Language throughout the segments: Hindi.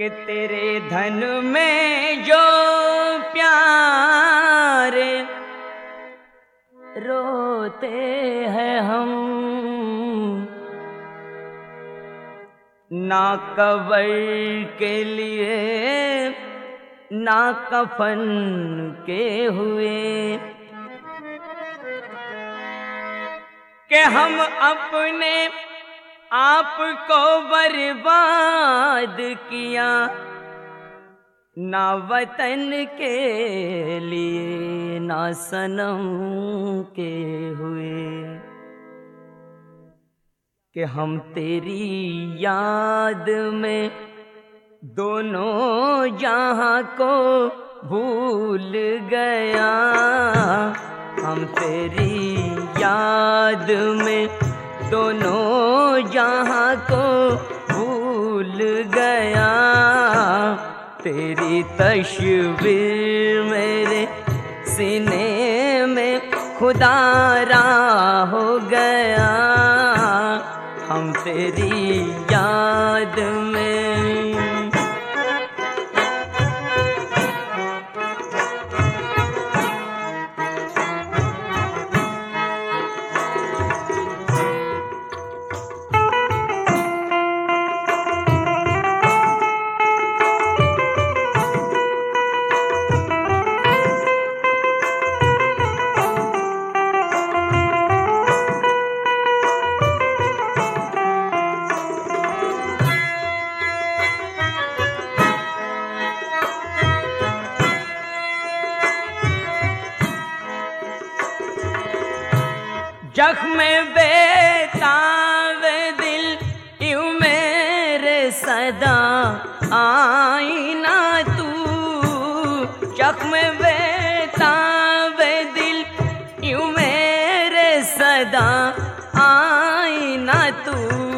कि तेरे धन में जो प्यारे रोते हैं हम, ना कबर के लिए ना कफन के हुए, कि हम अपने आप को बर्बाद किया, ना वतन के लिए ना सनम के हुए, कि हम तेरी याद में दोनों जहां को भूल गया। हम तेरी याद में दोनों जहां को भूल गया। तेरी तस्वीर मेरे सीने में खुदारा हो गया। हम तेरी याद में जख्म बेताब दिल यूं मेरे सदा आईना तू। जख्म बेताब दिल यूं मेरे सदा आईना तू।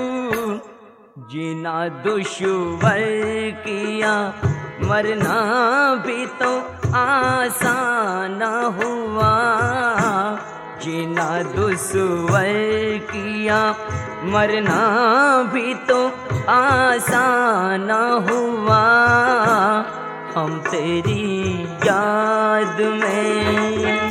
जीना दुश्वार किया मरना भी तो आसान हुआ। जीना दुश्वार किया मरना भी तो आसान हुआ। हम तेरी याद में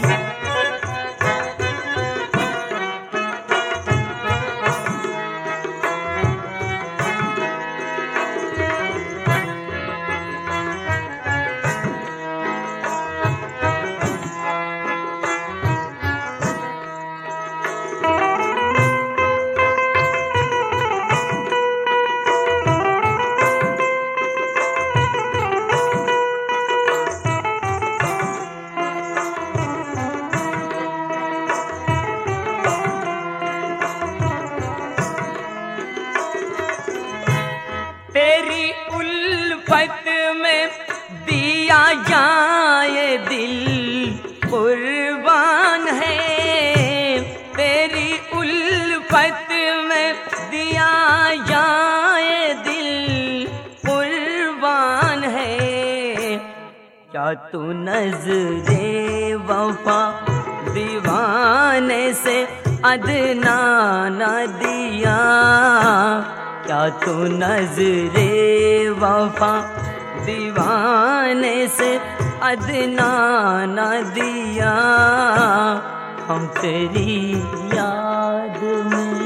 तेरी उल्फत में दिया जाए दिल कुर्बान है। तेरी उल्फत में दिया जाए दिल कुर्बान है। क्या तू नज़रे वफा दीवाने से अदना न दिया। क्या तू नज़रे वफा दीवाने से अदना न दिया। हम तेरी याद में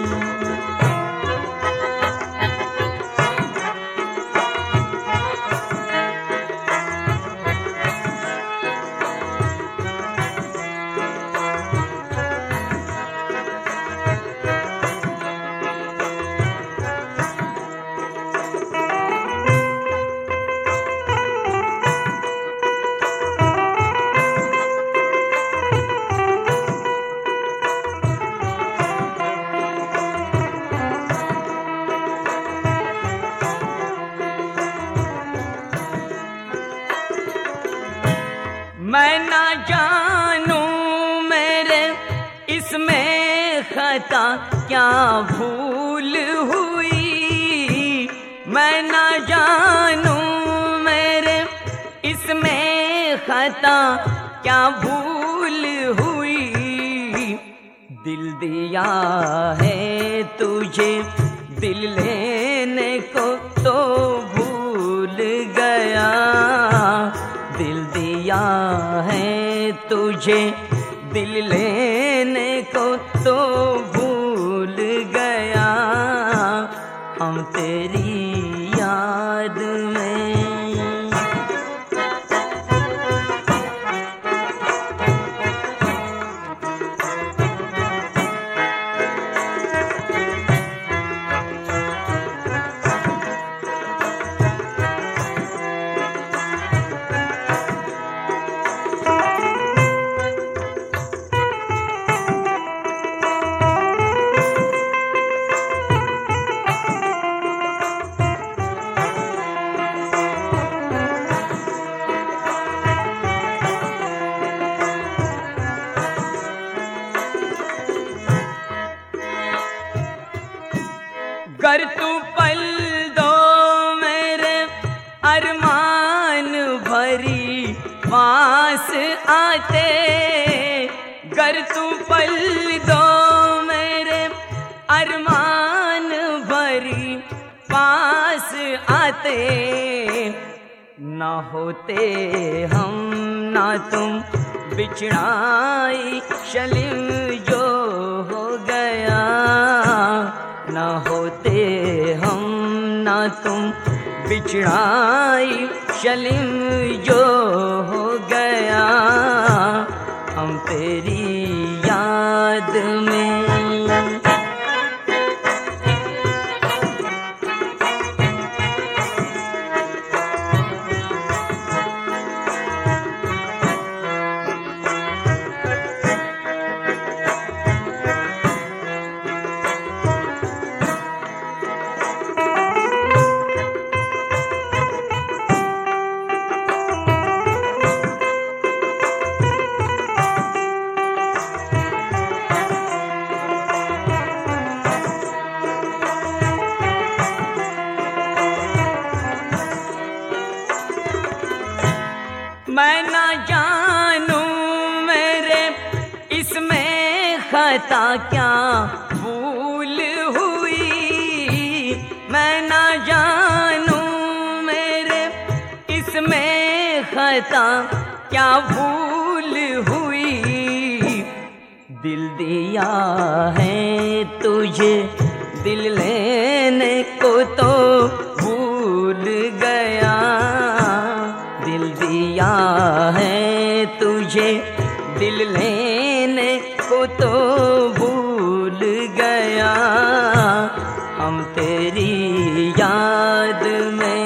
मैं ना जानूं मेरे इसमें खता क्या भूल हुई। मैं ना जानूं मेरे इसमें खता क्या भूल हुई। दिल दिया है तुझे दिल लेने को तो भूल तुझे दिल लेने को तो भूल गया, हम तेरी याद में। गर तू पल दो मेरे अरमान भरी पास आते, गर तू पल दो मेरे अरमान भरी पास आते, ना होते हम ना तुम बिछड़ाई शलिम जो हो गया, ना होते हम ना तुम बिछड़ाई शलिम जो हो गया, हम तेरी याद में। मैं ना जानूं मेरे इसमें खता क्या भूल हुई, मैं ना जानूं मेरे इसमें खता क्या भूल हुई, दिल दिया है तुझे दिल लेने को तो भूल गया, दिल दिया है तुझे दिल लेने को तो भूल गया, हम तेरी याद में।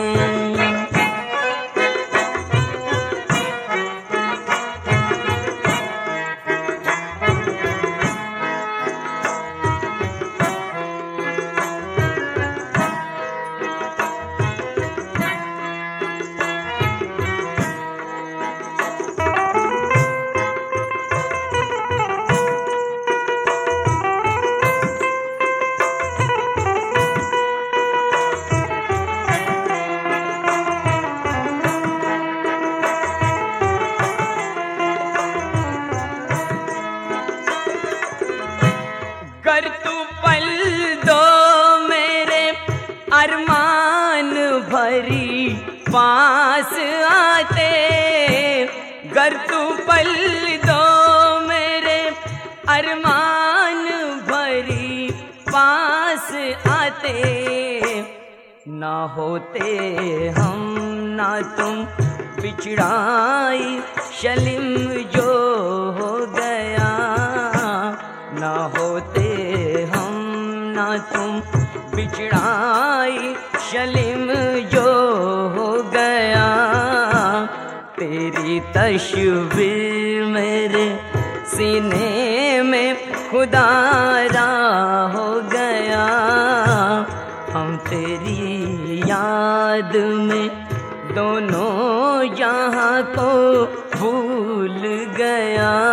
गर तू पल दो मेरे अरमान भरी पास आते, गर तू पल दो मेरे अरमान भरी पास आते, ना होते हम ना तुम बिछड़ाई शलिम जो हो गया, ना होते हम ना तुम बिछड़ाई शलिम जो हो गया, तेरी तस्वीर मेरे सीने में खुदारा हो गया, हम तेरी याद में दोनों यहाँ को भूल गया।